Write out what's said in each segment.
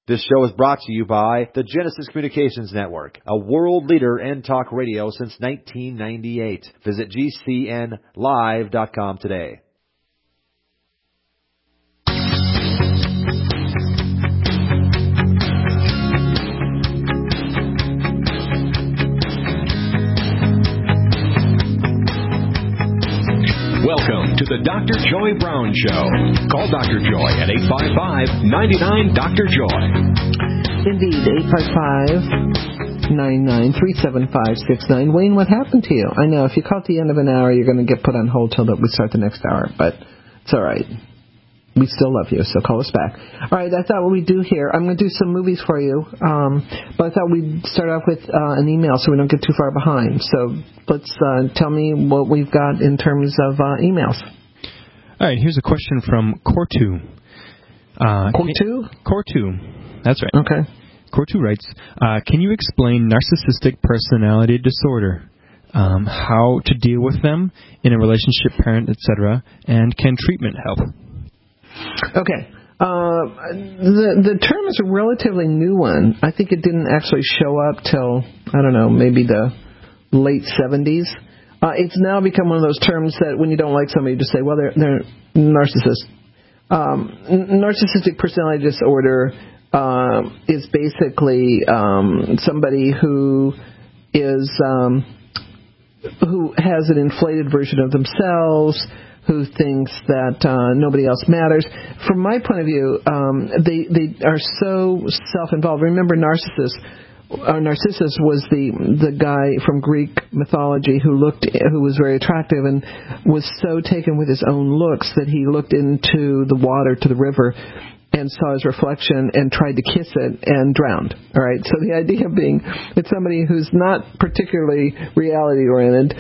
This show is brought to you by the Genesis Communications Network, a world leader in talk radio since 1998. Visit GCNlive.com today. Welcome to the Dr. Joy Brown Show. Call Dr. Joy at 855-99-DR-JOY. Indeed, 855-99-37569. Wayne, what happened to you? I know, if you call at the end of an hour, you're going to get put on hold till we start the next hour, but it's all right. We still love you, so call us back. All right, I thought what we'd do here, I'm going to do some movies for you, but I thought we'd start off with an email so we don't get too far behind. So let's tell me what we've got in terms of emails. All right, here's a question from Cortu. Cortu, that's right. Okay. Cortu writes, can you explain narcissistic personality disorder? How to deal with them in a relationship, parent, etc., and can treatment help? Okay. The term is a relatively new one. I think it didn't actually show up till, I don't know, maybe the late 70s. It's now become one of those terms that when you don't like somebody, you just say, well, they're narcissists. Narcissistic personality disorder is basically somebody who is who has an inflated version of themselves, who thinks that nobody else matters. From my point of view, they are so self-involved. Remember, Narcissus was the guy from Greek mythology who was very attractive and was so taken with his own looks that he looked into the water to the river and saw his reflection and tried to kiss it and drowned. All right. So the idea being that somebody who's not particularly reality-oriented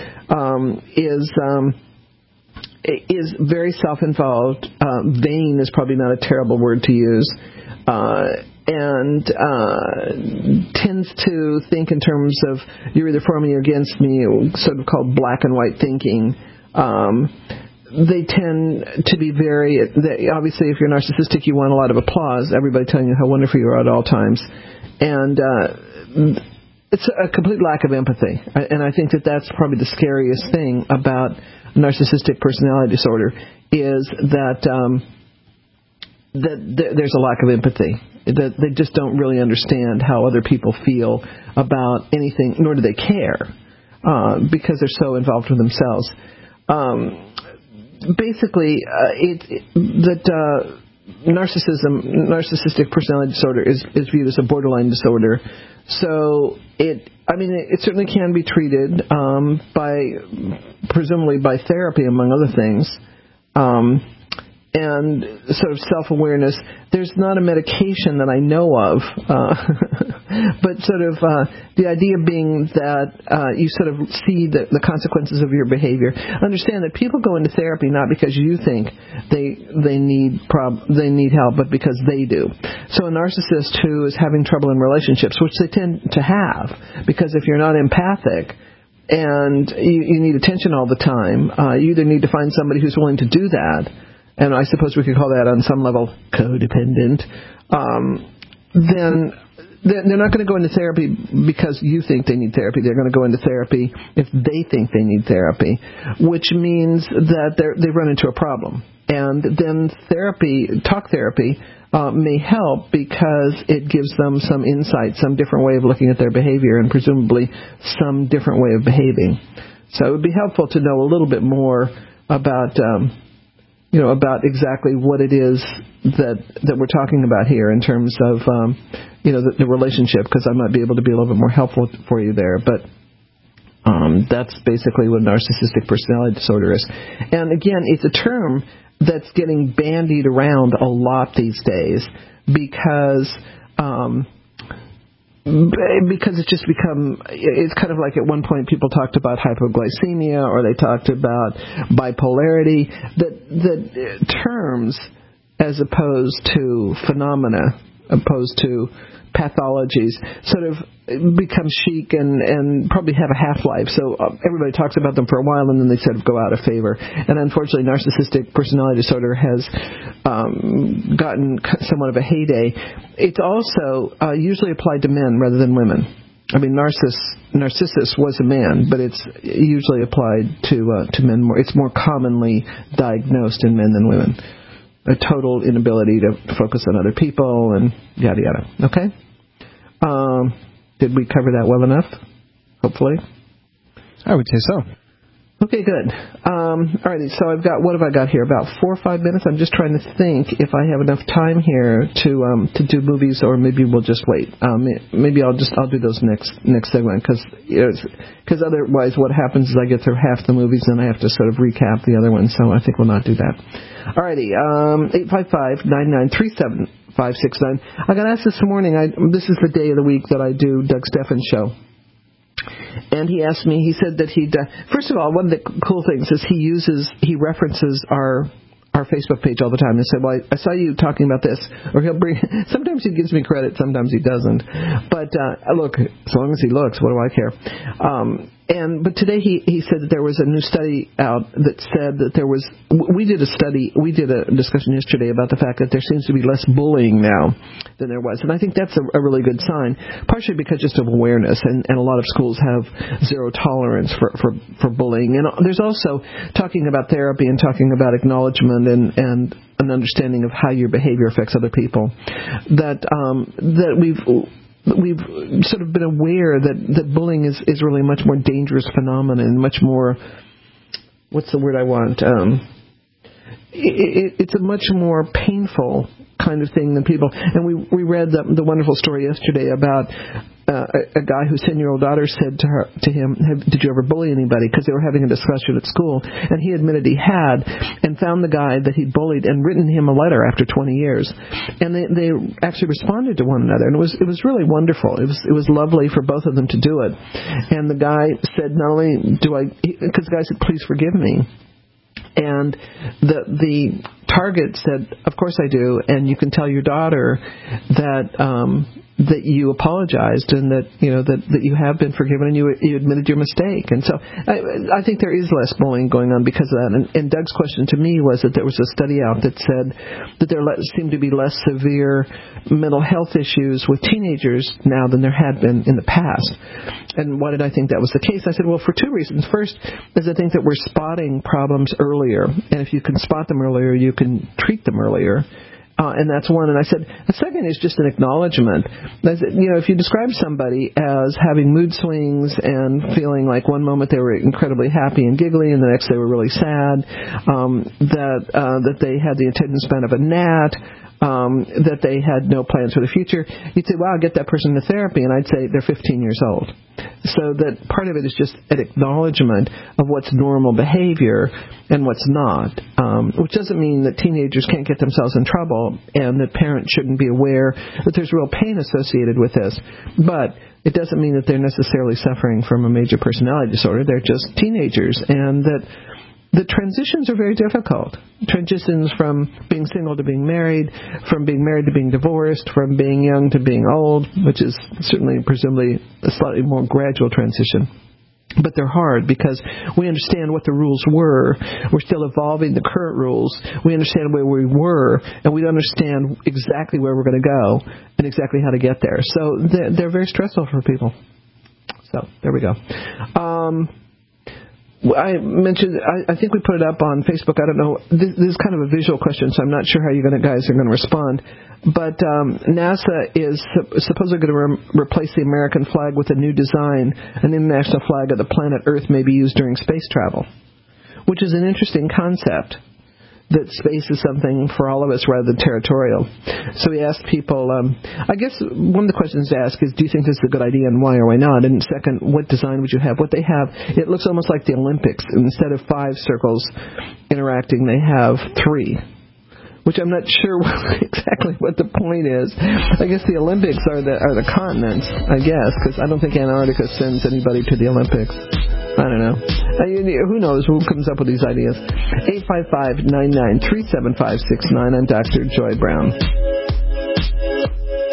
is very self-involved. Vain is probably not a terrible word to use, and tends to think in terms of you're either for me or against me, sort of called black and white thinking. They tend to be obviously, if you're narcissistic, you want a lot of applause, everybody telling you how wonderful you are at all times, and it's a complete lack of empathy. And I think that that's probably the scariest thing about narcissistic personality disorder is that there's a lack of empathy. That they just don't really understand how other people feel about anything, nor do they care, because they're so involved with themselves. Basically, narcissistic personality disorder is viewed as a borderline disorder. So it certainly can be treated presumably by therapy, among other things, and sort of self-awareness. There's not a medication that I know of, but sort of the idea being that you sort of see the consequences of your behavior. Understand that people go into therapy not because you think they need help, but because they do. So a narcissist who is having trouble in relationships, which they tend to have, because if you're not empathic and you need attention all the time, you either need to find somebody who's willing to do that, and I suppose we could call that on some level codependent, then they're not going to go into therapy because you think they need therapy. They're going to go into therapy if they think they need therapy, which means that they've run into a problem. And then talk therapy, may help because it gives them some insight, some different way of looking at their behavior, and presumably some different way of behaving. So it would be helpful to know a little bit more about exactly what it is that we're talking about here in terms of, the relationship, because I might be able to be a little bit more helpful for you there. But that's basically what narcissistic personality disorder is. And again, it's a term that's getting bandied around a lot these days because it's just it's kind of like at one point people talked about hypoglycemia or they talked about bipolarity, that terms as opposed to phenomena opposed to pathologies sort of become chic and probably have a half-life. So everybody talks about them for a while, and then they sort of go out of favor. And unfortunately, narcissistic personality disorder has gotten somewhat of a heyday. It's also usually applied to men rather than women. I mean, Narcissus was a man, but it's usually applied to men more. It's more commonly diagnosed in men than women. A total inability to focus on other people and yada yada. Okay? Did we cover that well enough? Hopefully. I would say so. Okay, good. Alrighty, so what have I got here? About 4 or 5 minutes. I'm just trying to think if I have enough time here to do movies, or maybe we'll just wait. Maybe I'll do those next segment, because otherwise what happens is I get through half the movies and I have to sort of recap the other ones. So I think we'll not do that. Alrighty, 855-993-7569. I got asked this morning. This is the day of the week that I do Doug Steffens' show. And he asked me, he said that first of all, one of the cool things is he references our Facebook page all the time and said, well, I saw you talking about this, or sometimes he gives me credit, sometimes he doesn't. But look, as long as he looks, what do I care? But today he said that there was a new study out that said that we did a discussion yesterday about the fact that there seems to be less bullying now than there was. And I think that's a really good sign, partially because just of awareness, and a lot of schools have zero tolerance for bullying. And there's also talking about therapy and talking about acknowledgement and an understanding of how your behavior affects other people. That we've sort of been aware that bullying is really a much more dangerous phenomenon, much more, what's the word I want? It's a much more painful kind of thing than people. And we read the wonderful story yesterday about a guy whose 10-year-old daughter said to him, did you ever bully anybody? Because they were having a discussion at school, and he admitted he had, and found the guy that he'd bullied and written him a letter after 20 years. And they actually responded to one another, and it was really wonderful. It was lovely for both of them to do it. And the guy said, not only because the guy said, please forgive me. And the target said, of course I do, and you can tell your daughter that you apologized and that you have been forgiven and you admitted your mistake. And so I think there is less bullying going on because of that. And Doug's question to me was that there was a study out that said that there seemed to be less severe mental health issues with teenagers now than there had been in the past. And why did I think that was the case? I said, well, for two reasons. First is I think that we're spotting problems earlier, and if you can spot them earlier, you can treat them earlier. And that's one. And I said, the second is just an acknowledgement. If you describe somebody as having mood swings and feeling like one moment they were incredibly happy and giggly and the next they were really sad, that they had the attention span of a gnat, that they had no plans for the future, you'd say, wow, get that person to therapy. And I'd say they're 15 years old. So that part of it is just an acknowledgement of what's normal behavior and what's not, which doesn't mean that teenagers can't get themselves in trouble and that parents shouldn't be aware that there's real pain associated with this. But it doesn't mean that they're necessarily suffering from a major personality disorder. They're just teenagers, and that the transitions are very difficult. Transitions from being single to being married, from being married to being divorced, from being young to being old, which is certainly presumably a slightly more gradual transition. But they're hard because we understand what the rules were. We're still evolving the current rules. We understand where we were, and we understand exactly where we're going to go and exactly how to get there. So they're very stressful for people. So there we go. I mentioned, I think we put it up on Facebook. I don't know. This is kind of a visual question, so I'm not sure how you guys are going to respond. But NASA is supposedly going to replace the American flag with a new design. An international flag of the planet Earth may be used during space travel, which is an interesting concept. That space is something for all of us rather than territorial. So we asked people, I guess one of the questions to ask is, do you think this is a good idea and why or why not? And second, what design would you have? What they have, it looks almost like the Olympics. Instead of 5 circles interacting, they have 3. Which I'm not sure exactly what the point is. I guess the Olympics are the continents, I guess, because I don't think Antarctica sends anybody to the Olympics. I don't know. Who knows who comes up with these ideas? 855-993-7569. I'm Dr. Joy Brown.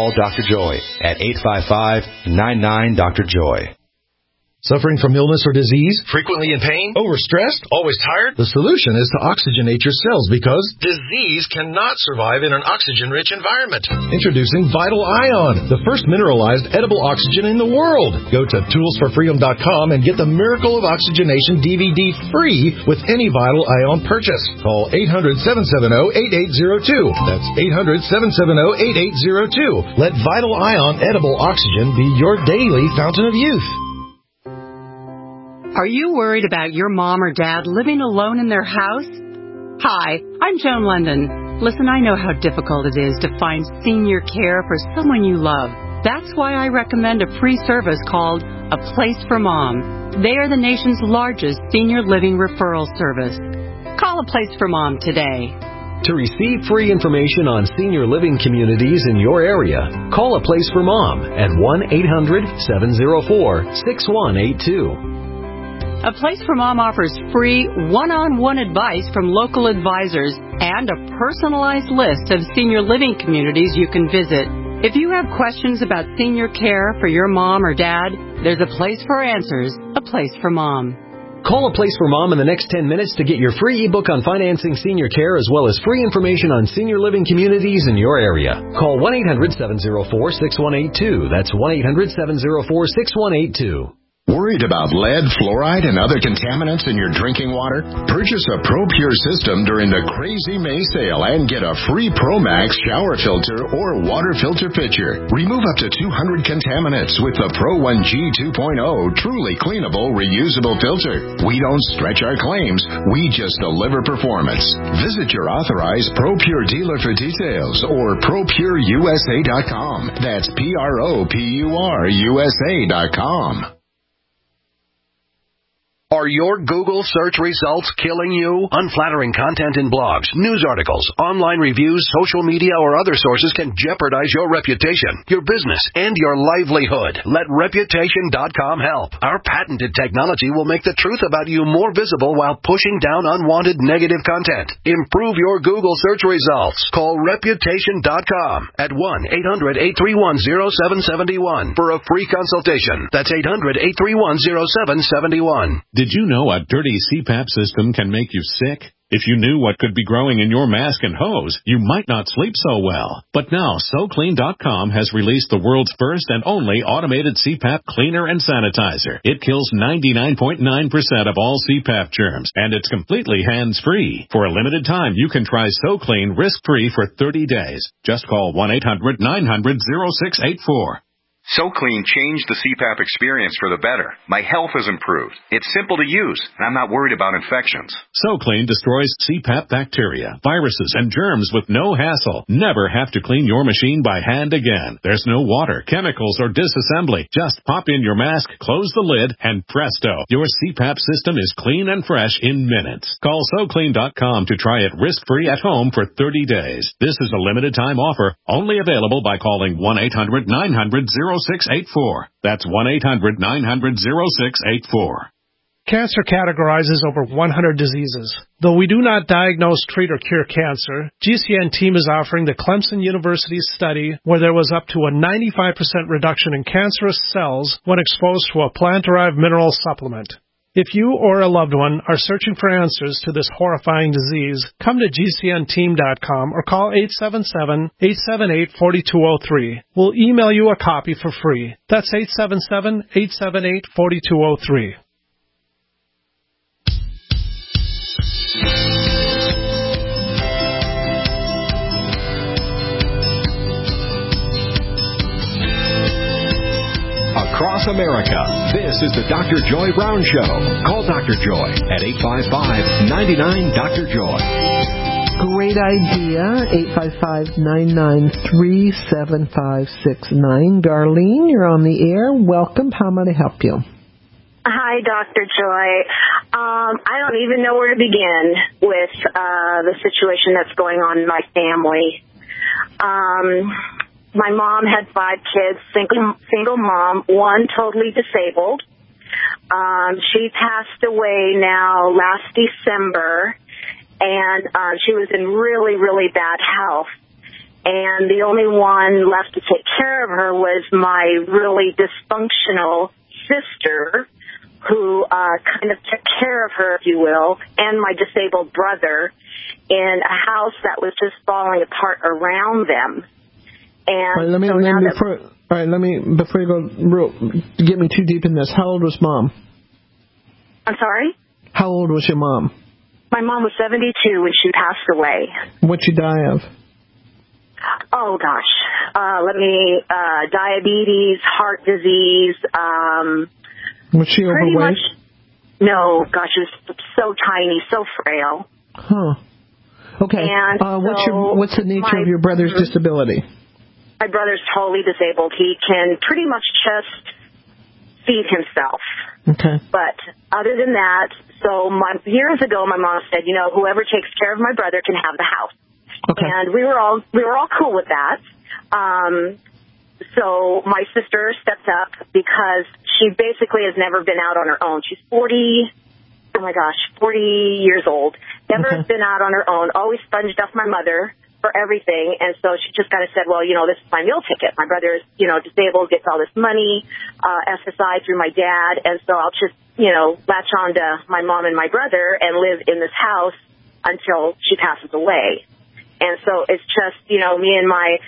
call Dr. Joy at 855-99-DR-JOY. Suffering from illness or disease? Frequently in pain? Overstressed? Always tired? The solution is to oxygenate your cells because Disease cannot survive in an oxygen-rich environment. introducing Vital Ion, the first mineralized edible oxygen in the world. Go to toolsforfreedom.com and get the Miracle of Oxygenation DVD free with any Vital Ion purchase. Call 800-770-8802. That's 800-770-8802. Let Vital Ion edible oxygen be your daily fountain of youth. Are you worried about your mom or dad living alone in their house? Hi, I'm Joan London. Listen, I know how difficult it is to find senior care for someone you love. That's why I recommend a free service called A Place for Mom. They are the nation's largest senior living referral service. Call A Place for Mom today. To receive free information on senior living communities in your area, call A Place for Mom at 1-800-704-6182. A Place for Mom offers free one-on-one advice from local advisors and a personalized list of senior living communities you can visit. If you have questions about senior care for your mom or dad, there's a place for answers, A Place for Mom. Call A Place for Mom in the next 10 minutes to get your free ebook on financing senior care as well as free information on senior living communities in your area. Call 1-800-704-6182. That's 1-800-704-6182. Worried about lead, fluoride, and other contaminants in your drinking water? Purchase a ProPure system during the Crazy May sale and get a free ProMax shower filter or water filter pitcher. Remove up to 200 contaminants with the Pro 1G 2.0 truly cleanable, reusable filter. We don't stretch our claims. We just deliver performance. Visit your authorized ProPure dealer for details or ProPureUSA.com. That's ProPureUSA.com. Are your Google search results killing you? Unflattering content in blogs, news articles, online reviews, social media, or other sources can jeopardize your reputation, your business, and your livelihood. Let Reputation.com help. Our patented technology will make the truth about you more visible while pushing down unwanted negative content. Improve your Google search results. Call Reputation.com at 1-800-831-0771 for a free consultation. That's 800-831-0771. Did you know a dirty CPAP system can make you sick? If you knew what could be growing in your mask and hose, you might not sleep so well. But now, SoClean.com has released the world's first and only automated CPAP cleaner and sanitizer. It kills 99.9% of all CPAP germs, and it's completely hands-free. For a limited time, you can try SoClean risk-free for 30 days. Just call 1-800-900-0684. SoClean changed the CPAP experience for the better. My health has improved. It's simple to use, and I'm not worried about infections. SoClean destroys CPAP bacteria, viruses, and germs with no hassle. Never have to clean your machine by hand again. There's no water, chemicals, or disassembly. Just pop in your mask, close the lid, and presto, your CPAP system is clean and fresh in minutes. Call SoClean.com to try it risk-free at home for 30 days. This is a limited-time offer, only available by calling 1-800-900-0684. That's 1-800-900-0684. Cancer categorizes over 100 diseases. Though we do not diagnose, treat, or cure cancer, GCN team is offering the Clemson University study where there was up to a 95% reduction in cancerous cells when exposed to a plant-derived mineral supplement. If you or a loved one are searching for answers to this horrifying disease, come to GCNteam.com or call 877-878-4203. We'll email you a copy for free. That's 877-878-4203. Across America, this is the Dr. Joy Brown Show. Call Dr. Joy at 855-99-DR-JOY. Great idea. 855-993-7569. Darlene, you're on the air. Welcome. How may I help you? Hi, Dr. Joy. I don't even know where to begin with the situation that's going on in my family. My mom had 5 kids, single mom, one totally disabled. She passed away now last December, and she was in really, really bad health. and the only one left to take care of her was my really dysfunctional sister, who kind of took care of her, if you will, and my disabled brother in a house that was just falling apart around them. And before you go, get me too deep in this. How old was Mom? I'm sorry? How old was your mom? My mom was 72 when she passed away. What'd she die of? Oh, gosh. Diabetes, heart disease. Was she overweight? No, gosh, she was so tiny, so frail. Huh. Okay. And what's the nature of your brother's disability? My brother's totally disabled. He can pretty much just feed himself. Okay. But other than that, years ago, my mom said, whoever takes care of my brother can have the house. Okay. And we were all cool with that. So my sister stepped up because she basically has never been out on her own. She's 40 years old. Never been out on her own. Always sponged off my mother for everything. And so she just kind of said, well, this is my meal ticket. My brother is, disabled, gets all this money, SSI through my dad. And so I'll just, latch on to my mom and my brother and live in this house until she passes away. And so it's just, me and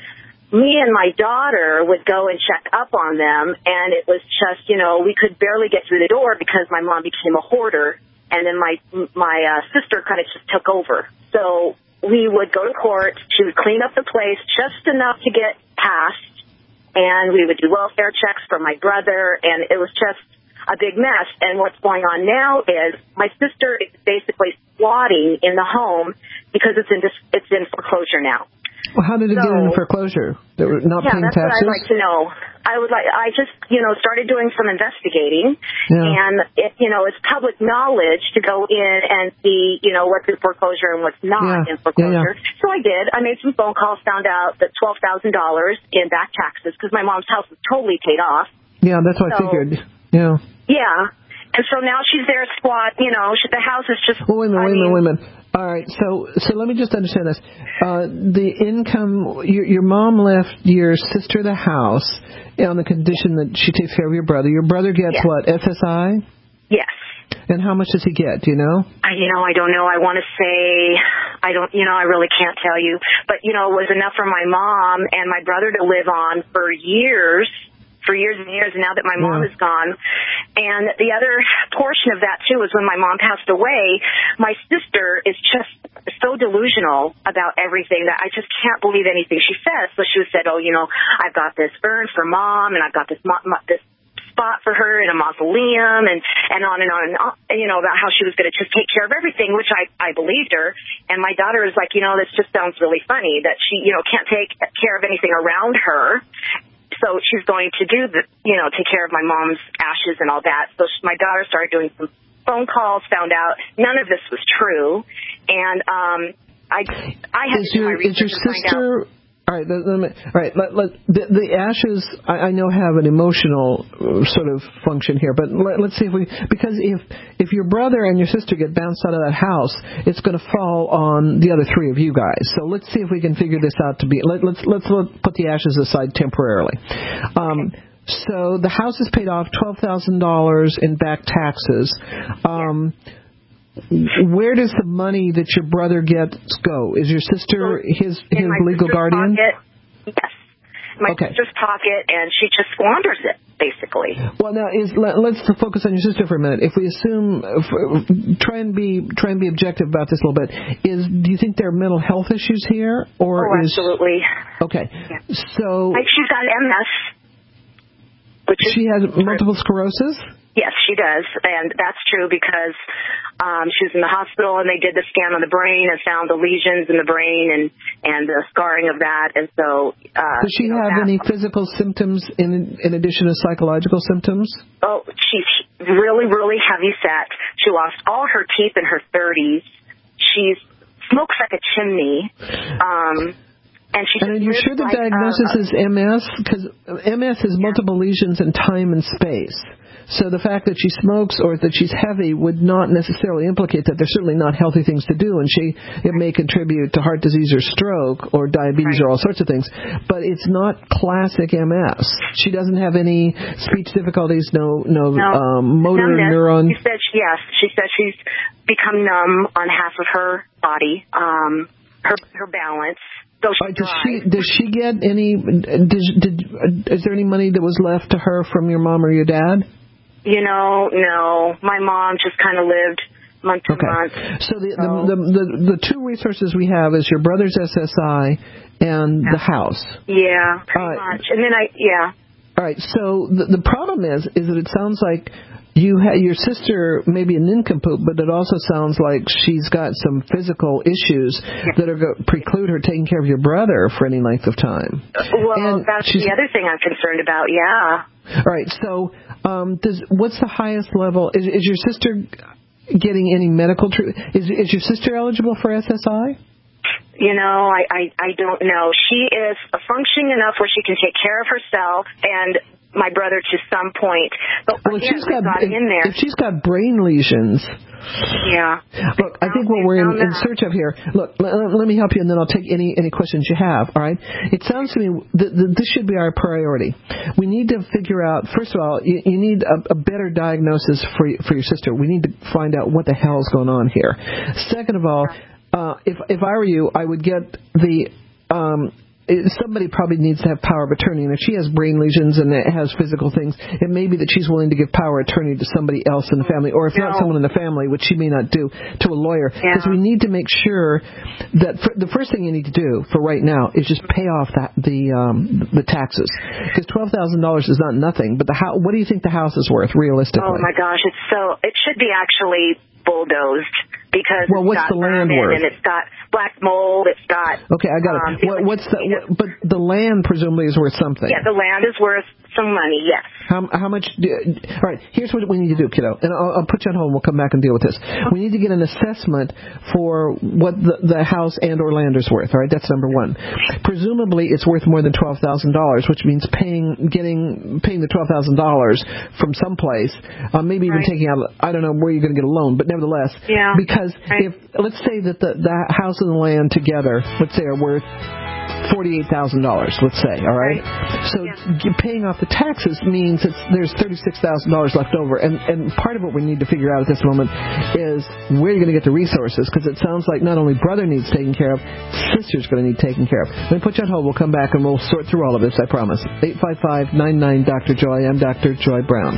my daughter would go and check up on them. And it was just, we could barely get through the door because my mom became a hoarder. And then my sister kind of just took over. So we would go to court. She would clean up the place just enough to get past, and we would do welfare checks for my brother, and it was just a big mess. And what's going on now is my sister is basically squatting in the home because it's in foreclosure now. Well, how did it get into foreclosure? They were not paying taxes? That's what I'd like to know. I just, started doing some investigating, and it's public knowledge to go in and see, what's in foreclosure and what's not in foreclosure. So I did. I made some phone calls, found out that $12,000 in back taxes because my mom's house was totally paid off. Yeah, that's what I figured. Yeah. Yeah. And so now she's there squat, the house is just... Well, wait a minute. All right, so let me just understand this. The income, your mom left your sister the house on the condition that she takes care of your brother. Your brother gets what, SSI? Yes. And how much does he get, do you know? I don't know. I want to say, I really can't tell you. But, it was enough for my mom and my brother to live on for years and years, now that my mom is gone. And the other portion of that, too, is when my mom passed away, my sister is just so delusional about everything that I just can't believe anything she says. So she said, I've got this urn for Mom, and I've got this spot for her in a mausoleum, and on and on and on, about how she was going to just take care of everything, which I believed her. And my daughter is like, this just sounds really funny that she, can't take care of anything around her. So she's going to take care of my mom's ashes and all that. So my daughter started doing some phone calls, found out none of this was true. And I had to do my research to find out. All right, the ashes, I know, have an emotional sort of function here, but let's see because if your brother and your sister get bounced out of that house, it's going to fall on the other three of you guys. So let's see if we can figure this out let's put the ashes aside temporarily. So the house is paid off, $12,000 in back taxes. Where does the money that your brother gets go? Is your sister his legal guardian? Pocket. Yes. My sister's pocket, and she just squanders it, basically. Well, now let's focus on your sister for a minute. If we assume, try and be objective about this a little bit. Do you think there are mental health issues here, or absolutely. Okay, yeah. So she's got MS. She has multiple sclerosis? Yes, she does, and that's true because she was in the hospital and they did the scan on the brain and found the lesions in the brain and the scarring of that, and so... Does she have any physical symptoms in addition to psychological symptoms? Oh, she's really, really heavy set. She lost all her teeth in her 30s. She smokes like a chimney. And are you sure the diagnosis is MS? Because MS is multiple lesions in time and space. So the fact that she smokes or that she's heavy would not necessarily implicate that there's certainly not healthy things to do, and it may contribute to heart disease or stroke or diabetes or all sorts of things, but it's not classic MS. She doesn't have any speech difficulties, no motor neuron. She said she's become numb on half of her body, her balance. So does she get any? Is there any money that was left to her from your mom or your dad? No. My mom just kind of lived month to month. So the two resources we have is your brother's SSI and the house. Yeah, pretty much. And then All right. So the problem is that it sounds like your sister may be a nincompoop, but it also sounds like she's got some physical issues that are going to preclude her taking care of your brother for any length of time. Well, that's the other thing I'm concerned about, All right, so what's the highest level? Is your sister getting any medical treatment? Is your sister eligible for SSI? I don't know. She is functioning enough where she can take care of herself and my brother to some point. But if she's got brain lesions. Look, I think what we're in search of here. Look, let me help you, and then I'll take any questions you have. All right? It sounds to me that this should be our priority. We need to figure out. First of all, you need a better diagnosis for your sister. We need to find out what the hell is going on here. Second of all, if I were you, I would get somebody probably needs to have power of attorney, and if she has brain lesions and it has physical things, it may be that she's willing to give power of attorney to somebody else in the family, or if not someone in the family, which she may not do, to a lawyer. Because we need to make sure that the first thing you need to do for right now is just pay off the taxes. Because $12,000 is not nothing, but what do you think the house is worth realistically? Oh my gosh, it should be actually bulldozed because what's the land worth? And it's got black mold. It's got I got it. But the land presumably is worth something. Yeah, the land is worth some money. Yes. How much? All right. Here's what we need to do, kiddo, and I'll put you on hold. And we'll come back and deal with this. We need to get an assessment for what the house and or land is worth. All right, that's number one. Presumably, it's worth more than $12,000, which means paying the $12,000 from someplace. Maybe even taking out. I don't know where you're going to get a loan, but nevertheless, because if let's say that the house and the land together, let's say, are worth $48,000, let's say, all right? So paying off the taxes means there's $36,000 left over, and part of what we need to figure out at this moment is where you're going to get the resources, because it sounds like not only brother needs taken care of, sister's going to need taken care of. Let me put you on hold. We'll come back and we'll sort through all of this, I promise. 855-99-Dr. Joy. I'm Dr. Joy Brown.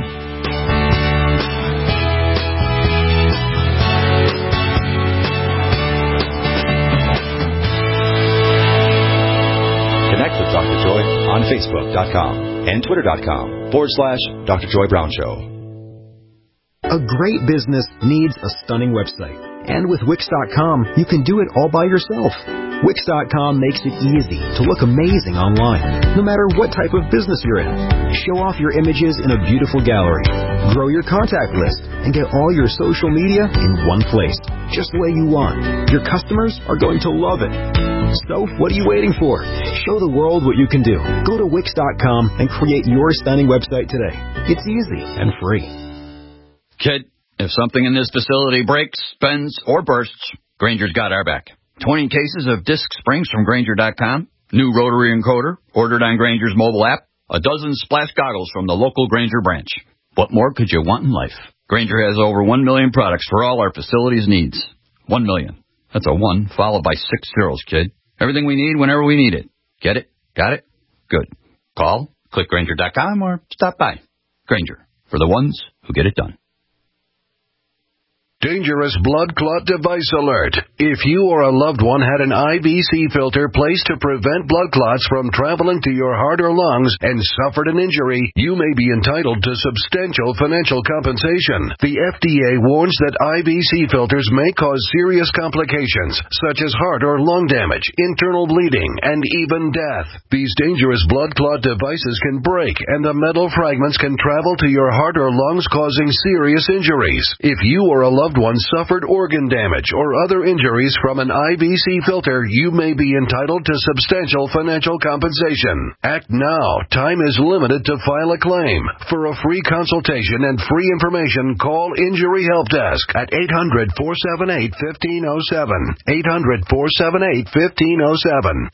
Connect with Dr. Joy on Facebook.com and Twitter.com/Dr. Joy Brown Show. A great business needs a stunning website. And with Wix.com, you can do it all by yourself. Wix.com makes it easy to look amazing online, no matter what type of business you're in. Show off your images in a beautiful gallery. Grow your contact list and get all your social media in one place, just the way you want. Your customers are going to love it. So, what are you waiting for? Show the world what you can do. Go to Wix.com and create your stunning website today. It's easy and free. Kid, if something in this facility breaks, bends, or bursts, Grainger's got our back. 20 cases of disc springs from Grainger.com, new rotary encoder ordered on Grainger's mobile app, a dozen splash goggles from the local Grainger branch. What more could you want in life? Grainger has over 1 million products for all our facilities' needs. 1 million. That's a 1 followed by 6 zeros, kid. Everything we need whenever we need it. Get it? Got it? Good. Call, click Grainger.com, or stop by. Grainger, for the ones who get it done. Dangerous blood clot device alert. If you or a loved one had an IVC filter placed to prevent blood clots from traveling to your heart or lungs and suffered an injury, you may be entitled to substantial financial compensation. The FDA warns that IVC filters may cause serious complications, such as heart or lung damage, internal bleeding, and even death. These dangerous blood clot devices can break, and the metal fragments can travel to your heart or lungs, causing serious injuries. If you or a loved loved one suffered organ damage or other injuries from an IVC filter, you may be entitled to substantial financial compensation. Act now. Time is limited to file a claim. For a free consultation and free information, call Injury Help Desk at 800-478-1507. 800-478-1507.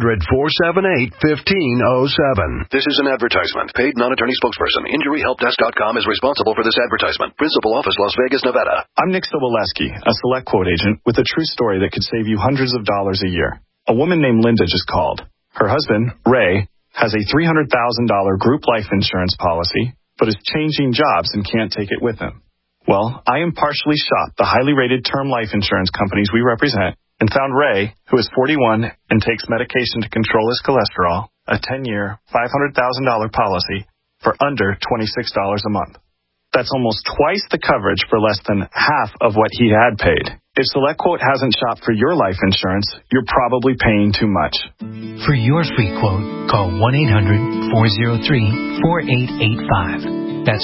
800-478-1507. This is an advertisement. Paid non-attorney spokesperson. InjuryHelpDesk.com is responsible for this advertisement. Principal office, Las Vegas, Nevada. I'm Nick Soboleski, a Select Quote agent with a true story that could save you hundreds of dollars a year. A woman named Linda just called. Her husband, Ray, has a $300,000 group life insurance policy, but is changing jobs and can't take it with him. Well, I impartially shopped the highly rated term life insurance companies we represent and found Ray, who is 41 and takes medication to control his cholesterol, a 10-year, $500,000 policy for under $26 a month. That's almost twice the coverage for less than half of what he had paid. If SelectQuote hasn't shopped for your life insurance, you're probably paying too much. For your free quote, call 1-800-403-4885. That's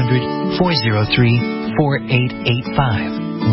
1-800-403-4885.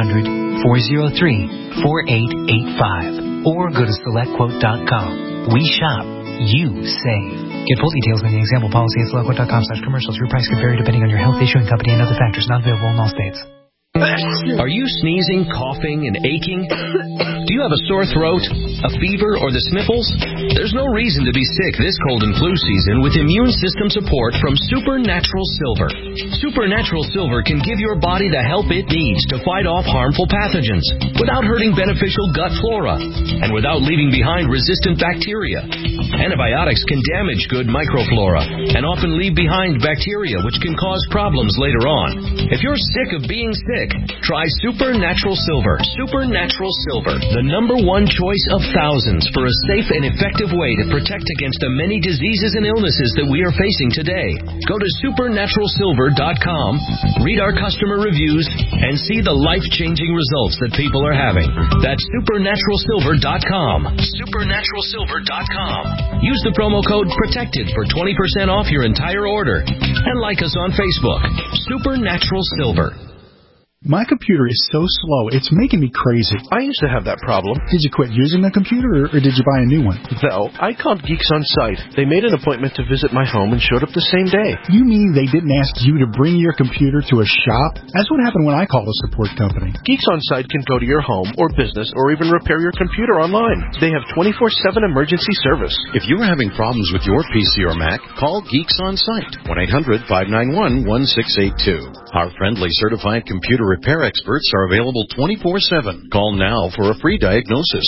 1-800-403-4885. Or go to SelectQuote.com. We shop. You save. Get full details on the example policy at SelectQuote.com/commercials. Your price can vary depending on your health, issuing company, and other factors. Not available in all states. Are you sneezing, coughing, and aching? Do you have a sore throat, a fever, or the sniffles? There's no reason to be sick this cold and flu season with immune system support from Supernatural Silver. Supernatural Silver can give your body the help it needs to fight off harmful pathogens without hurting beneficial gut flora and without leaving behind resistant bacteria. Antibiotics can damage good microflora and often leave behind bacteria which can cause problems later on. If you're sick of being sick, try Supernatural Silver. Supernatural Silver, the #1 choice of thousands for a safe and effective way to protect against the many diseases and illnesses that we are facing today. Go to supernaturalsilver.com, read our customer reviews, and see the life-changing results that people are having. That's supernaturalsilver.com. Supernaturalsilver.com. Use the promo code PROTECTED for 20% off your entire order. And like us on Facebook. Supernatural Silver. My computer is so slow, it's making me crazy. I used to have that problem. Did you quit using the computer, or did you buy a new one? No, I called Geeks On Site. They made an appointment to visit my home and showed up the same day. You mean they didn't ask you to bring your computer to a shop? That's what happened when I called a support company. Geeks On Site can go to your home or business or even repair your computer online. They have 24/7 emergency service. If you're having problems with your PC or Mac, call Geeks On Site. 1-800-591-1682. Our friendly certified computer repair experts are available 24/7. Call now for a free diagnosis.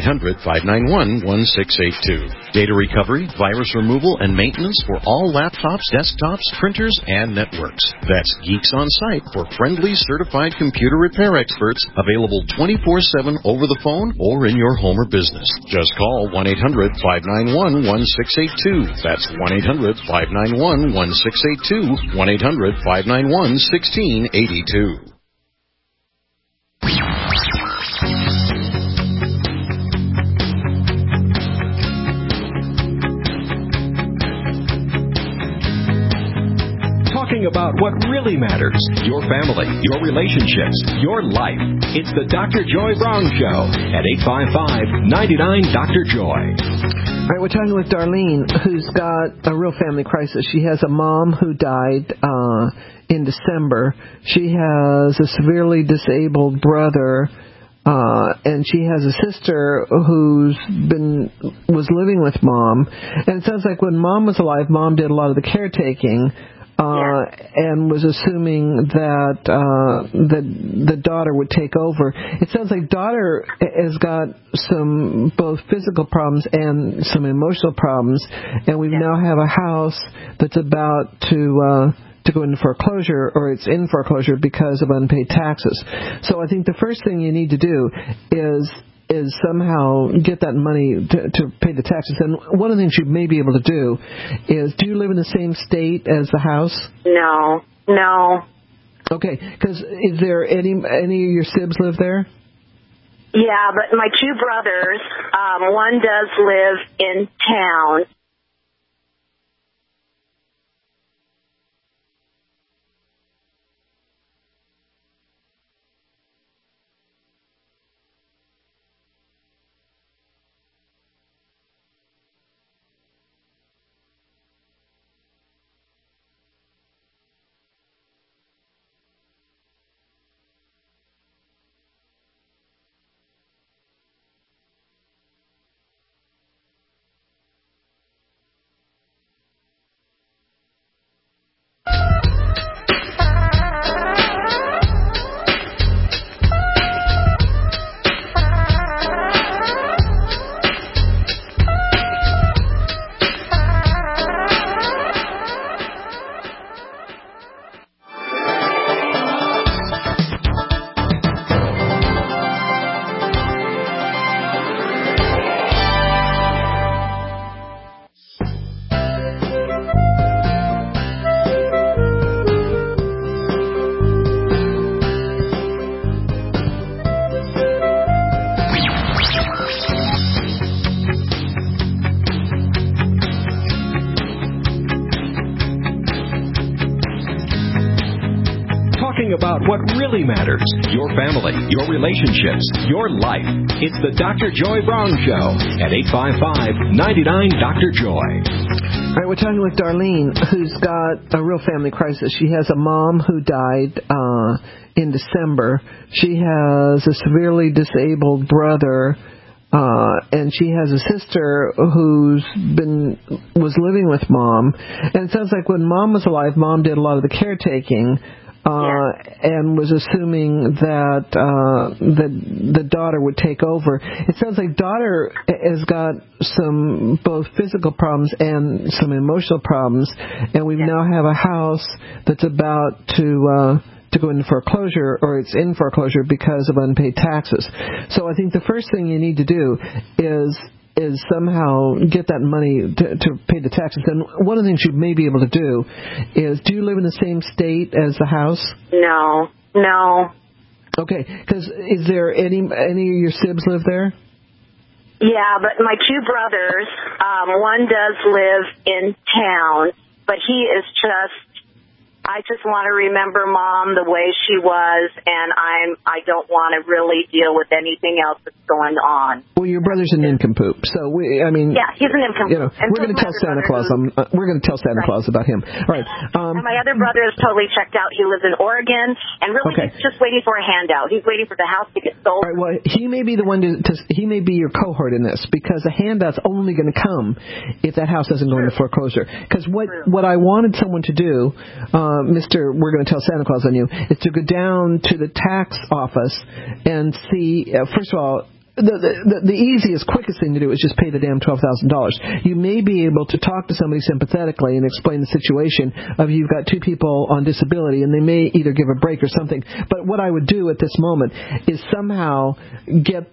1-800-591-1682. Data recovery, virus removal, and maintenance for all laptops, desktops, printers, and networks. That's Geeks On Site for friendly certified computer repair experts available 24/7 over the phone or in your home or business. Just call 1-800-591-1682. That's 1-800-591-1682. 1-800-591-1682. Talking about what really matters, your family, your relationships, your life. It's the Dr. Joy Brown Show at 855-99-DR-JOY. All right, we're talking with Darlene, who's got a real family crisis. She has a mom who died in December. She has a severely disabled brother, and she has a sister who's was living with mom. And it sounds like when mom was alive, mom did a lot of the caretaking. And was assuming that the daughter would take over. It sounds like daughter has got some both physical problems and some emotional problems, and we now have a house that's about to go into foreclosure, or it's in foreclosure because of unpaid taxes. So I think the first thing you need to do is somehow get that money to pay the taxes. And one of the things you may be able to do is, do you live in the same state as the house? No. Okay, because is there any of your sibs live there? Yeah, but my two brothers, one does live in town. about what really matters. Your family, your relationships, your life. It's the Dr. Joy Brown Show at 855-99-DR-JOY. All right, we're talking with Darlene, who's got a real family crisis. She has a mom who died in December. She has a severely disabled brother, and she has a sister was living with Mom. And it sounds like when Mom was alive, Mom did a lot of the caretaking. And was assuming that the daughter would take over. It sounds like daughter has got some both physical problems and some emotional problems, and we now have a house that's about to go into foreclosure, or it's in foreclosure because of unpaid taxes. So I think the first thing you need to do is somehow get that money to pay the taxes. And one of the things you may be able to do is, do you live in the same state as the house? No. Okay, because is there any of your sibs live there? Yeah, but my two brothers, one does live in town, but he is I just want to remember Mom the way she was, and I don't want to really deal with anything else that's going on. Well, your brother's an nincompoop, so yeah, he's an nincompoop. You know, we're going to tell Santa Claus. We're going to tell Santa Claus about him. All right. And my other brother is totally checked out. He lives in Oregon, and really he's just waiting for a handout. He's waiting for the house to get sold. All right. Well, he may be the one he may be your cohort in this, because a handout's only going to come if that house doesn't go into foreclosure. Because what I wanted someone to do, we're going to tell Santa Claus on you, is to go down to the tax office and see, first of all, the easiest, quickest thing to do is just pay the damn $12,000. You may be able to talk to somebody sympathetically and explain the situation of you've got two people on disability, and they may either give a break or something. But what I would do at this moment is somehow get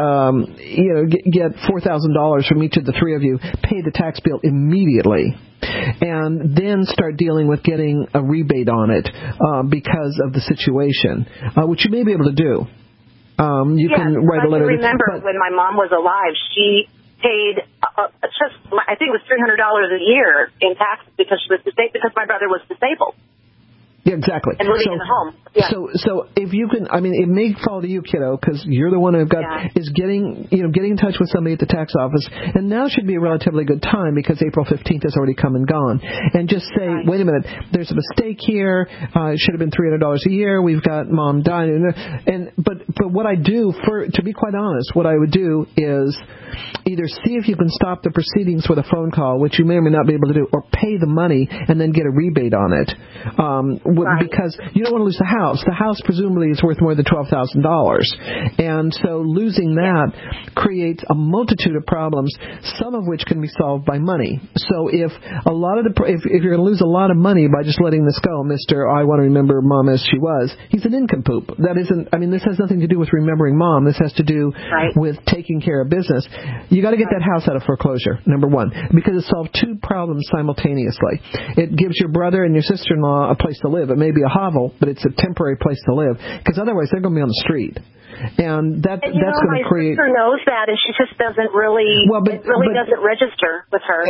get $4,000 from each of the three of you, pay the tax bill immediately, and then start dealing with getting a rebate on it because of the situation, which you may be able to do. You can write a letter. I remember when my mom was alive, she paid I think it was $300 a year in taxes because my brother was disabled. Yeah, exactly. And living in the home. Yeah. So if you can, it may fall to you, kiddo, because you're the one who is getting in touch with somebody at the tax office, and now should be a relatively good time because April 15th has already come and gone, and just say, wait a minute, there's a mistake here. It should have been $300 a year. We've got Mom dying, but what I do, to be quite honest, what I would do is either see if you can stop the proceedings with a phone call, which you may or may not be able to do, or pay the money and then get a rebate on it. Because you don't want to lose the house. The house presumably is worth more than $12,000. And so losing that creates a multitude of problems, some of which can be solved by money. So if you're going to lose a lot of money by just letting this go, Mr. I want to remember Mom as she was, he's an nincompoop. That isn't, this has nothing to do with remembering Mom. This has to do with taking care of business. You got to get that house out of foreclosure, number one, because it solves two problems simultaneously. It gives your brother and your sister-in-law a place to live. It may be a hovel, but it's a temporary place to live, because otherwise they're going to be on the street. And that's going to create. My sister knows that, and she just doesn't really. Doesn't register with her.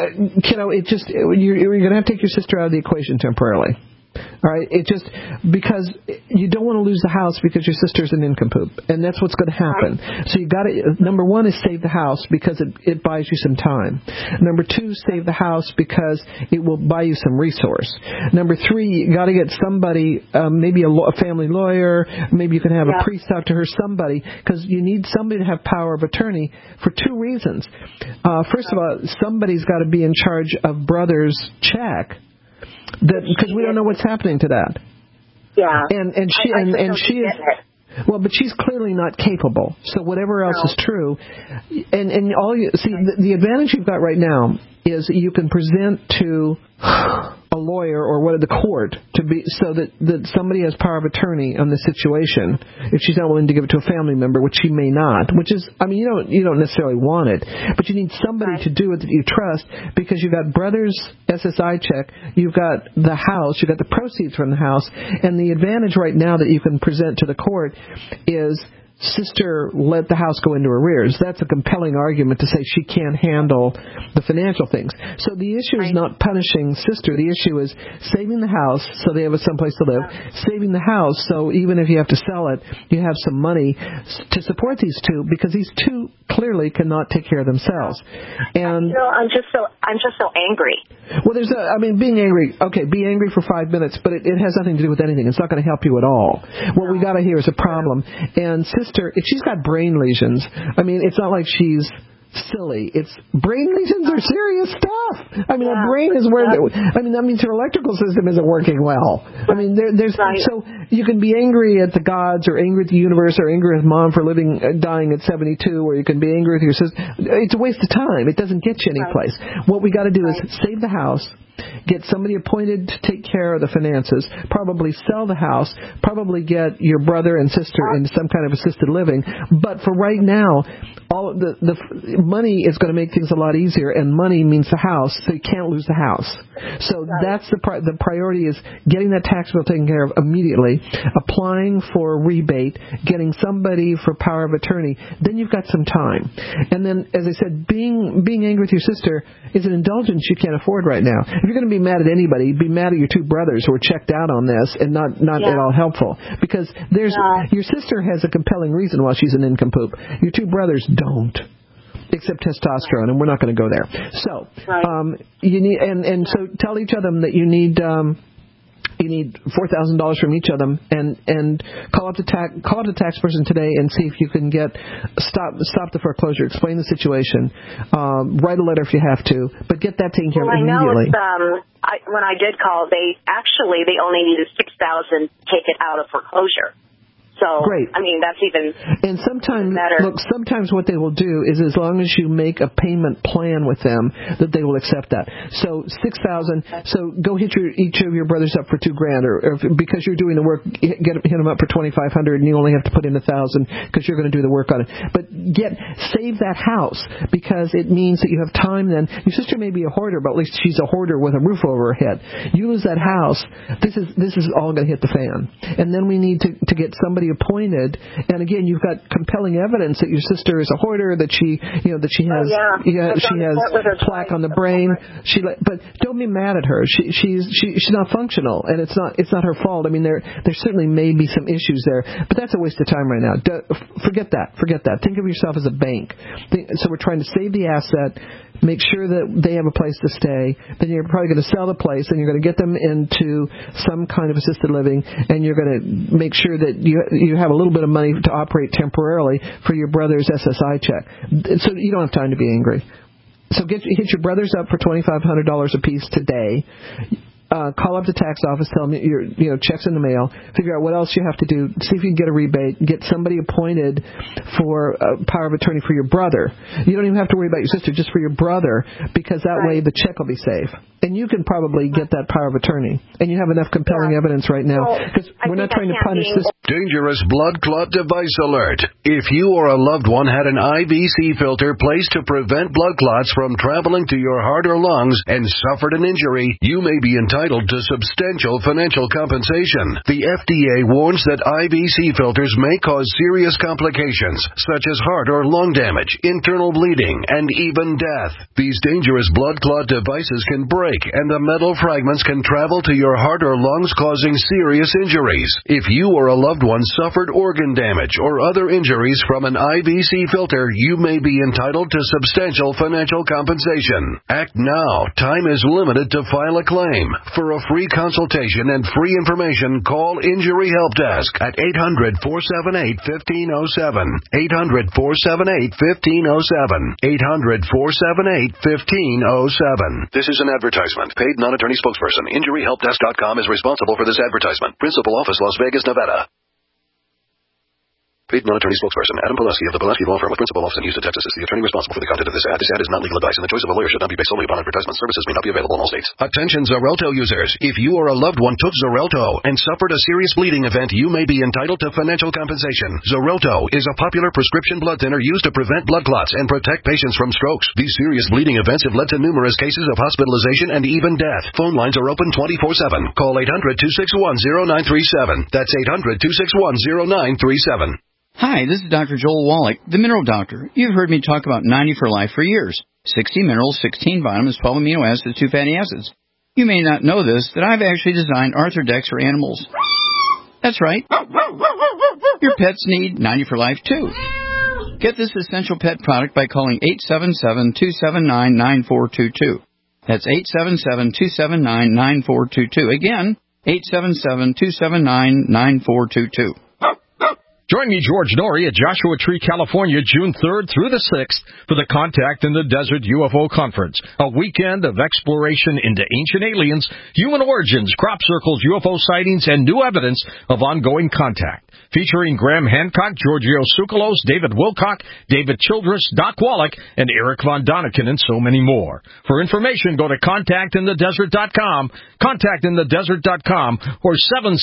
You're going to have to take your sister out of the equation temporarily. All right, because you don't want to lose the house because your sister's an nincompoop, and that's what's going to happen. So you got to, number one is save the house because it buys you some time. Number two, save the house because it will buy you some resource. Number three, you got to get somebody, maybe a family lawyer, maybe you can have a priest out to her, somebody, because you need somebody to have power of attorney for two reasons. First of all, somebody's got to be in charge of brother's check. Because we don't know what's happening to that. Yeah. And she is. Well, but she's clearly not capable. So whatever else is true, and all you see, the advantage you've got right now is you can present to a lawyer or the court to be so that somebody has power of attorney on this situation if she's not willing to give it to a family member, which she may not. Which is, you don't necessarily want it, but you need somebody to do it that you trust, because you've got brother's SSI check, you've got the house, you've got the proceeds from the house, and the advantage right now that you can present to the court is sister let the house go into arrears. That's a compelling argument to say she can't handle the financial things. So the issue is not punishing sister. The issue is saving the house so they have someplace to live, saving the house so even if you have to sell it, you have some money to support these two, because these two clearly cannot take care of themselves. And I'm just so angry. Well, being angry. Okay, be angry for 5 minutes, but it has nothing to do with anything. It's not going to help you at all. What we got to hear is a problem. And sister, if she's got brain lesions, it's not like she's silly. It's brain lesions are serious stuff. Her brain is where. That means her electrical system isn't working well. There's so you can be angry at the gods, or angry at the universe, or angry at mom for dying at 72, or you can be angry with your sister. It's a waste of time. It doesn't get you anyplace. What we got to do is save the house. Get somebody appointed to take care of the finances, probably sell the house, probably get your brother and sister into some kind of assisted living. But for right now, all the money is going to make things a lot easier, and money means the house, so you can't lose the house. So that's the priority, is getting that tax bill taken care of immediately, applying for a rebate, getting somebody for power of attorney. Then you've got some time. And then, as I said, being angry with your sister is an indulgence you can't afford right now. If you're going to be mad at anybody, be mad at your two brothers who are checked out on this and not at all helpful. Because your sister has a compelling reason why she's an nincompoop. Your two brothers don't, except testosterone, and we're not going to go there. So you need, and so tell each of them that you need $4,000 from each of them, and call up the tax person today and see if you can stop the foreclosure. Explain the situation. Write a letter if you have to, but get that taken care of immediately. When I did call, they only needed $6,000 to take it out of foreclosure. So, great. That's even and sometimes better. Look, sometimes what they will do is, as long as you make a payment plan with them, that they will accept that. So $6,000. So go hit each of your brothers up for $2,000, or because you're doing the work, hit them up for $2,500, and you only have to put in $1,000 because you're going to do the work on it. But save that house, because it means that you have time. Then your sister may be a hoarder, but at least she's a hoarder with a roof over her head. You lose that house, this is all going to hit the fan. And then we need to get somebody appointed, and again, you've got compelling evidence that your sister is a hoarder, that she has plaque on the brain. But don't be mad at her. She's not functional, and it's not her fault. There certainly may be some issues there, but that's a waste of time right now. Forget that. Think of yourself as a bank. So we're trying to save the asset, make sure that they have a place to stay. Then you're probably going to sell the place, and you're going to get them into some kind of assisted living, and you're going to make sure that you have a little bit of money to operate temporarily for your brother's SSI check. So you don't have time to be angry. So hit your brothers up for $2,500 a piece today. Call up the tax office, tell them your check's in the mail, figure out what else you have to do, see if you can get a rebate, get somebody appointed for power of attorney for your brother. You don't even have to worry about your sister, just for your brother, because that way the check will be safe. And you can probably get that power of attorney. And you have enough compelling evidence right now, because we're not trying to punish this. Dangerous blood clot device alert. If you or a loved one had an IVC filter placed to prevent blood clots from traveling to your heart or lungs and suffered an injury, you may be entitled to substantial financial compensation. The FDA warns that IVC filters may cause serious complications, such as heart or lung damage, internal bleeding, and even death. These dangerous blood clot devices can break, and the metal fragments can travel to your heart or lungs, causing serious injuries. If you or a loved one suffered organ damage or other injuries from an IVC filter, you may be entitled to substantial financial compensation. Act now. Time is limited to file a claim. For a free consultation and free information, call Injury Help Desk at 800-478-1507. 800-478-1507. 800-478-1507. This is an advertisement. Paid non-attorney spokesperson. InjuryHelpDesk.com is responsible for this advertisement. Principal office, Las Vegas, Nevada. Paid non-attorney spokesperson Adam Pulaski of the Pulaski Law Firm with principal office in Houston, Texas, is the attorney responsible for the content of this ad. This ad is not legal advice, and the choice of a lawyer should not be based solely upon advertisement. Services may not be available in all states. Attention Xarelto users. If you or a loved one took Xarelto and suffered a serious bleeding event, you may be entitled to financial compensation. Xarelto is a popular prescription blood thinner used to prevent blood clots and protect patients from strokes. These serious bleeding events have led to numerous cases of hospitalization and even death. Phone lines are open 24/7. Call 800-261-0937. That's 800-261-0937. Hi, this is Dr. Joel Wallach, the Mineral Doctor. You've heard me talk about 90 for Life for years. 60 minerals, 16 vitamins, 12 amino acids, 2 fatty acids. You may not know this, that I've actually designed Arthrodex for animals. That's right. Your pets need 90 for Life, too. Get this essential pet product by calling 877-279-9422. That's 877-279-9422. Again, 877-279-9422. Join me, George Norrie, at Joshua Tree, California, June 3rd through the 6th for the Contact in the Desert UFO Conference, a weekend of exploration into ancient aliens, human origins, crop circles, UFO sightings, and new evidence of ongoing contact. Featuring Graham Hancock, Giorgio Tsoukalos, David Wilcock, David Childress, Doc Wallach, and Eric Von Daniken, and so many more. For information, go to contactinthedesert.com, contactinthedesert.com, or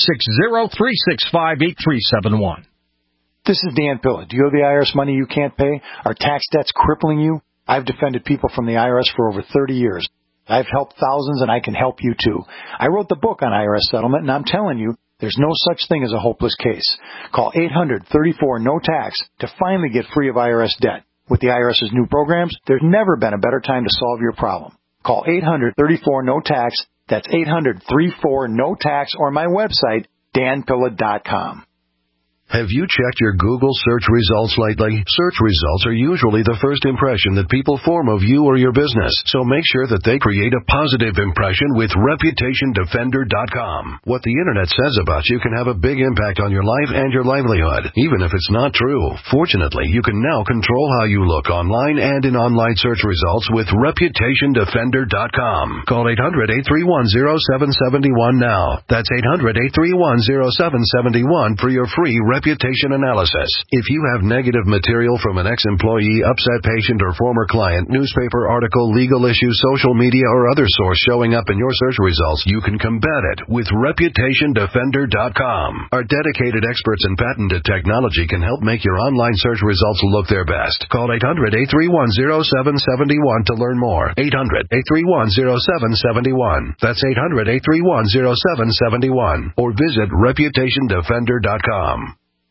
760-365-8371. This is Dan Pilla. Do you owe the IRS money you can't pay? Are tax debts crippling you? I've defended people from the IRS for over 30 years. I've helped thousands, and I can help you too. I wrote the book on IRS settlement, and I'm telling you, there's no such thing as a hopeless case. Call 800-34-NO-TAX to finally get free of IRS debt. With the IRS's new programs, there's never been a better time to solve your problem. Call 800-34-NO-TAX. That's 800-34-NO-TAX, or my website, danpilla.com. Have you checked your Google search results lately? Search results are usually the first impression that people form of you or your business, so make sure that they create a positive impression with ReputationDefender.com. What the Internet says about you can have a big impact on your life and your livelihood, even if it's not true. Fortunately, you can now control how you look online and in online search results with ReputationDefender.com. Call 800-831-0771 now. That's 800-831-0771 for your free reputation analysis. If you have negative material from an ex-employee, upset patient, or former client, newspaper article, legal issue, social media, or other source showing up in your search results, you can combat it with ReputationDefender.com. Our dedicated experts in patented technology can help make your online search results look their best. Call 800-831-0771 to learn more. 800-831-0771. That's 800-831-0771. Or visit ReputationDefender.com.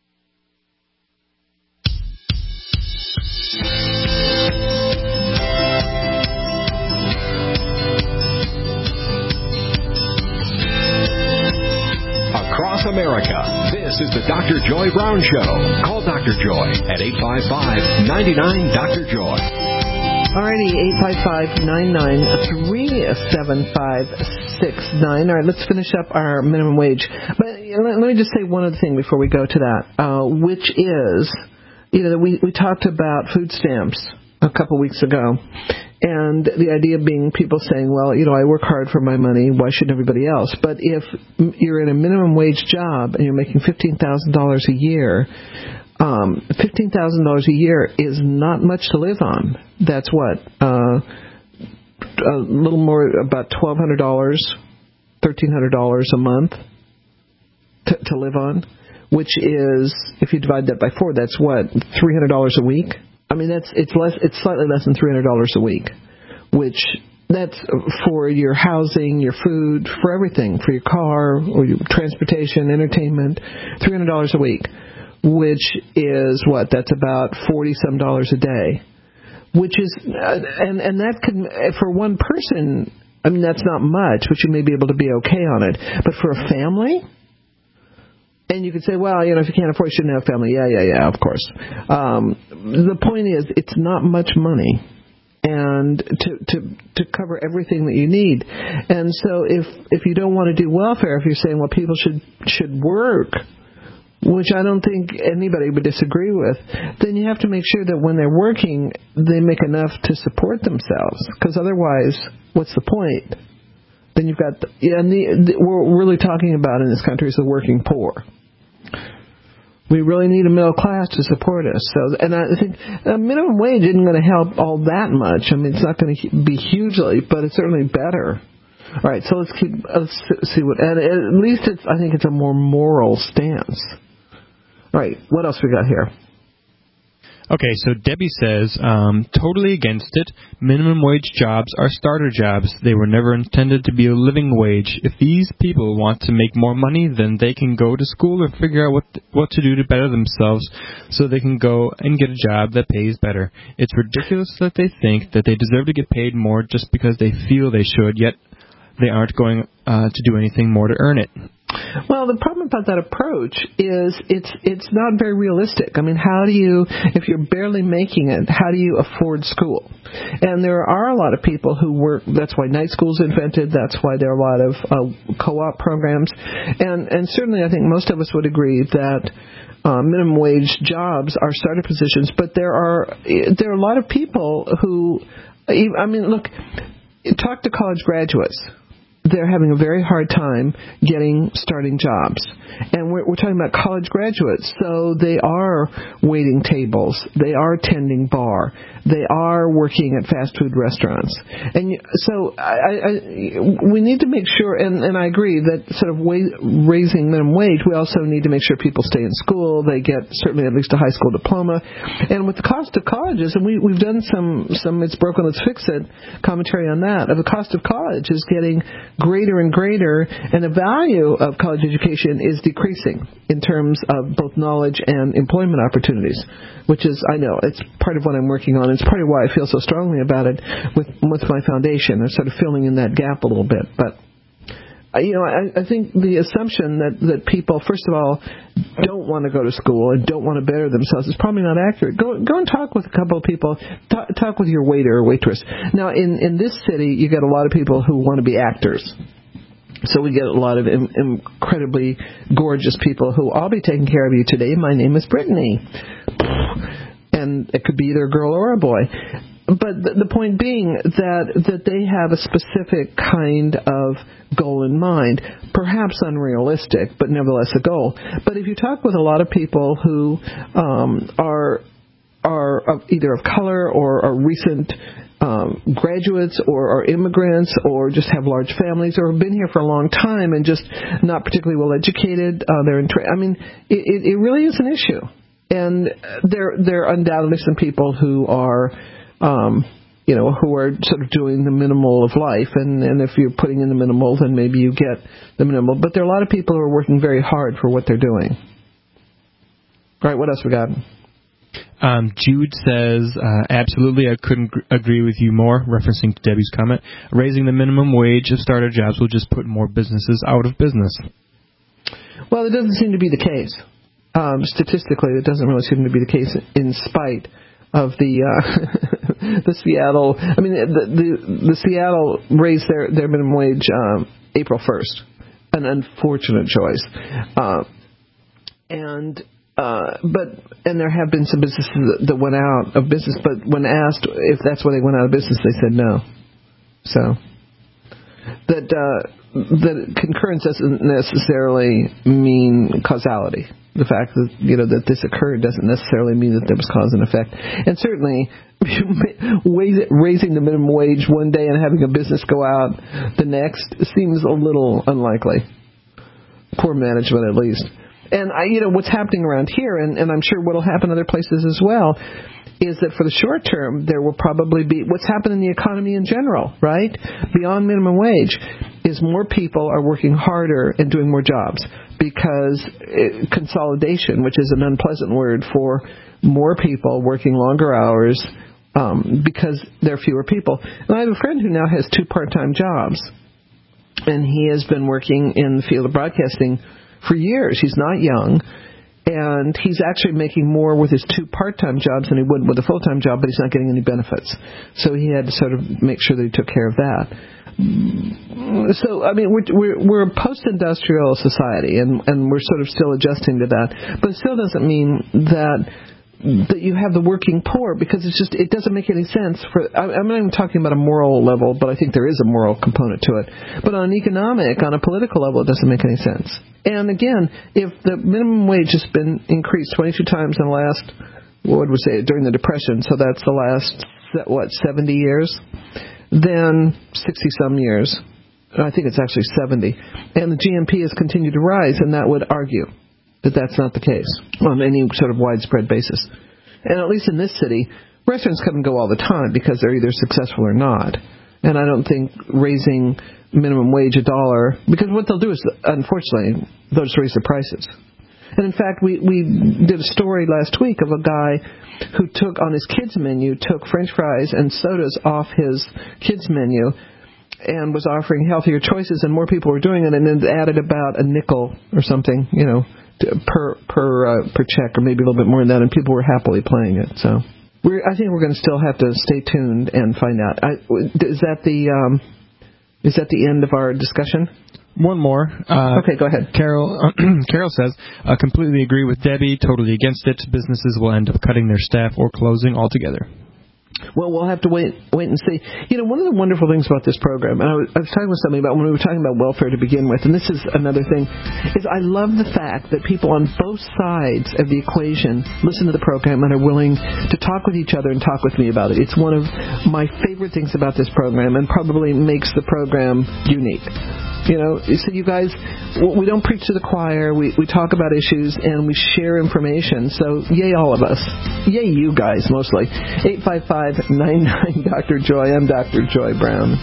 Across America, this is the Dr. Joy Brown Show. Call Dr. Joy at 855-99-DR-JOY. Alrighty, 855-99-37569. All right, let's finish up our minimum wage. But let me just say one other thing before we go to that, which is, we talked about food stamps a couple weeks ago, and the idea being people saying, well, I work hard for my money, why should everybody else? But if you're in a minimum wage job and you're making $15,000 a year, $15,000 a year is not much to live on. That's what? A little more, about $1,200, $1,300 a month to live on, which is, if you divide that by 4, that's what? $300 a week? I mean, it's slightly less than $300 a week, which that's for your housing, your food, for everything, for your car or your transportation, entertainment, $300 a week, which is what? That's about $40-some a day, which is, and that can, for one person, I mean, that's not much, but you may be able to be okay on it. But for a family, and you could say, well, if you can't afford it, you shouldn't have a family. Yeah, of course. The point is, it's not much money, and to cover everything that you need. And so if you don't want to do welfare, if you're saying, well, people should work, which I don't think anybody would disagree with, then you have to make sure that when they're working, they make enough to support themselves. Because otherwise, what's the point? Then you've got, we're really talking about in this country is the working poor. We really need a middle class to support us. So, and I think a minimum wage isn't going to help all that much. I mean, it's not going to be hugely, but it's certainly better. All right, so let's see what, and at least I think it's a more moral stance. All right, what else we got here? Okay, so Debbie says, totally against it. Minimum wage jobs are starter jobs. They were never intended to be a living wage. If these people want to make more money, then they can go to school and figure out what to do to better themselves so they can go and get a job that pays better. It's ridiculous that they think that they deserve to get paid more just because they feel they should, yet they aren't going to do anything more to earn it. Well, the problem about that approach is it's not very realistic. I mean, how do you, if you're barely making it, how do you afford school? And there are a lot of people who work, that's why night school's invented, that's why there are a lot of co-op programs. And certainly I think most of us would agree that minimum wage jobs are starter positions, but there are a lot of people who, I mean, look, talk to college graduates. They're having a very hard time getting starting jobs. And we're talking about college graduates, so they are waiting tables, they are tending bar, they are working at fast food restaurants. And so we need to make sure, and I agree that sort of raising minimum wage, we also need to make sure people stay in school, they get certainly at least a high school diploma. And with the cost of colleges, and we've done some It's Broken, Let's Fix It commentary on that, of the cost of college is getting greater and greater, and the value of college education is decreasing in terms of both knowledge and employment opportunities, which is, I know, it's part of what I'm working on. It's part of why I feel so strongly about it with my foundation. I'm sort of filling in that gap a little bit. But, I think the assumption that people, first of all, don't want to go to school and don't want to better themselves is probably not accurate. Go and talk with a couple of people. Talk with your waiter or waitress. Now, in this city, you get a lot of people who want to be actors. So we get a lot of incredibly gorgeous people who, I'll be taking care of you today. My name is Brittany. And it could be either a girl or a boy. But the point being that they have a specific kind of goal in mind, perhaps unrealistic, but nevertheless a goal. But if you talk with a lot of people who are either of color or are recent graduates or are immigrants or just have large families or have been here for a long time and just not particularly well educated, it really is an issue. And there are undoubtedly some people who are who are sort of doing the minimal of life, and if you're putting in the minimal, then maybe you get the minimal. But there are a lot of people who are working very hard for what they're doing. All right, what else we got? Jude says, absolutely, I couldn't agree with you more, referencing to Debbie's comment. Raising the minimum wage of starter jobs will just put more businesses out of business. Well, it doesn't seem to be the case. Statistically, it doesn't really seem to be the case in spite of the Seattle. I mean, the Seattle raised their minimum wage April 1st, an unfortunate choice, and there have been some businesses that went out of business. But when asked if that's why they went out of business, they said no. So that concurrence doesn't necessarily mean causality. The fact that that this occurred doesn't necessarily mean that there was cause and effect. And certainly, raising the minimum wage one day and having a business go out the next seems a little unlikely. Poor management, at least. And what's happening around here, and I'm sure what'll happen other places as well, is that for the short term, there will probably be what's happened in the economy in general, right? Beyond minimum wage, is more people are working harder and doing more jobs because consolidation, which is an unpleasant word for more people working longer hours because there are fewer people. And I have a friend who now has 2 part-time jobs, and he has been working in the field of broadcasting for years. He's not young. And he's actually making more with his 2 part-time jobs than he would with a full-time job, but he's not getting any benefits. So he had to sort of make sure that he took care of that. So, I mean, we're a post-industrial society, and we're sort of still adjusting to that. But it still doesn't mean that you have the working poor, because it doesn't make any sense. I'm not even talking about a moral level, but I think there is a moral component to it. But on a political level, it doesn't make any sense. And again, if the minimum wage has been increased 22 times in the last, during the Depression, so that's the last, 70 years? Then 60-some years. I think it's actually 70. And the GNP has continued to rise, and that would argue that that's not the case on any sort of widespread basis. And at least in this city, restaurants come and go all the time because they're either successful or not. And I don't think raising minimum wage $1, because what they'll do is, unfortunately, they'll just raise their prices. And in fact, we did a story last week of a guy who took on his kids menu, took French fries and sodas off his kids menu and was offering healthier choices, and more people were doing it, and then added about a nickel or something, per check, or maybe a little bit more than that, and people were happily playing it. So I think we're going to still have to stay tuned and find out. Is that the end of our discussion? One more. Okay, go ahead. Carol says, I completely agree with Debbie, totally against it. Businesses will end up cutting their staff or closing altogether. Well, we'll have to wait and see. One of the wonderful things about this program, and I was talking with somebody about when we were talking about welfare to begin with, and this is another thing, is I love the fact that people on both sides of the equation listen to the program and are willing to talk with each other and talk with me about it. It's one of my favorite things about this program, and probably makes the program unique. So you guys, we don't preach to the choir. We talk about issues and we share information. So yay all of us. Yay you guys, mostly. 855-99-Dr. Joy. I'm Dr. Joy Brown.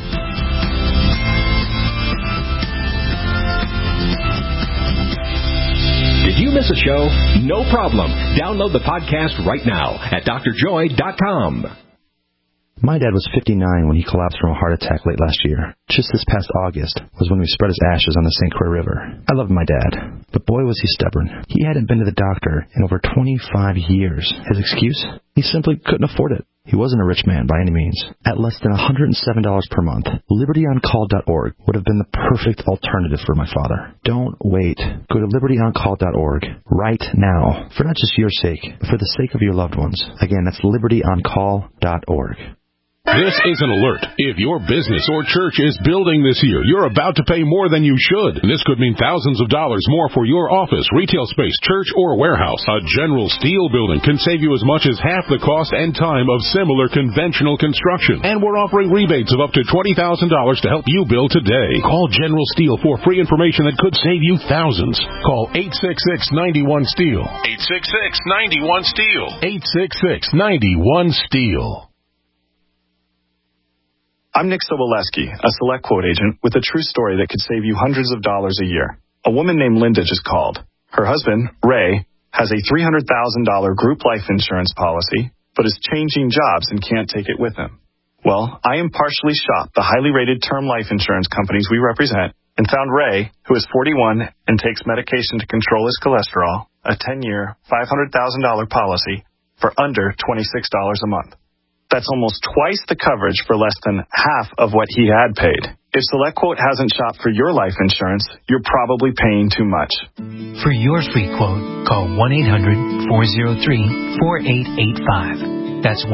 Did you miss a show? No problem. Download the podcast right now at drjoy.com. My dad was 59 when he collapsed from a heart attack late last year. Just this past August was when we spread his ashes on the St. Croix River. I loved my dad, but boy was he stubborn. He hadn't been to the doctor in over 25 years. His excuse? He simply couldn't afford it. He wasn't a rich man by any means. At less than $107 per month, LibertyOnCall.org would have been the perfect alternative for my father. Don't wait. Go to LibertyOnCall.org right now, for not just your sake, but for the sake of your loved ones. Again, that's LibertyOnCall.org. This is an alert. If your business or church is building this year, you're about to pay more than you should. This could mean thousands of dollars more for your office, retail space, church, or warehouse. A General Steel building can save you as much as half the cost and time of similar conventional construction. And we're offering rebates of up to $20,000 to help you build today. Call General Steel for free information that could save you thousands. Call 866-91-STEEL. 866-91-STEEL. 866-91-STEEL. I'm Nick Soboleski, a Select Quote agent with a true story that could save you hundreds of dollars a year. A woman named Linda just called. Her husband, Ray, has a $300,000 group life insurance policy, but is changing jobs and can't take it with him. Well, I impartially shopped the highly rated term life insurance companies we represent and found Ray, who is 41 and takes medication to control his cholesterol, a 10-year, $500,000 policy for under $26 a month. That's almost twice the coverage for less than half of what he had paid. If SelectQuote hasn't shopped for your life insurance, you're probably paying too much. For your free quote, call 1-800-403-4885. That's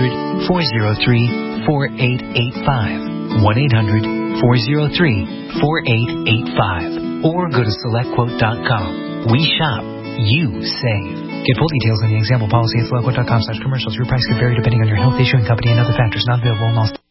1-800-403-4885. 1-800-403-4885. Or go to SelectQuote.com. We shop. You save. Get full details on the example policy at SelectQuote.com/commercials. Your price can vary depending on your health issue and company and other factors not available in all states.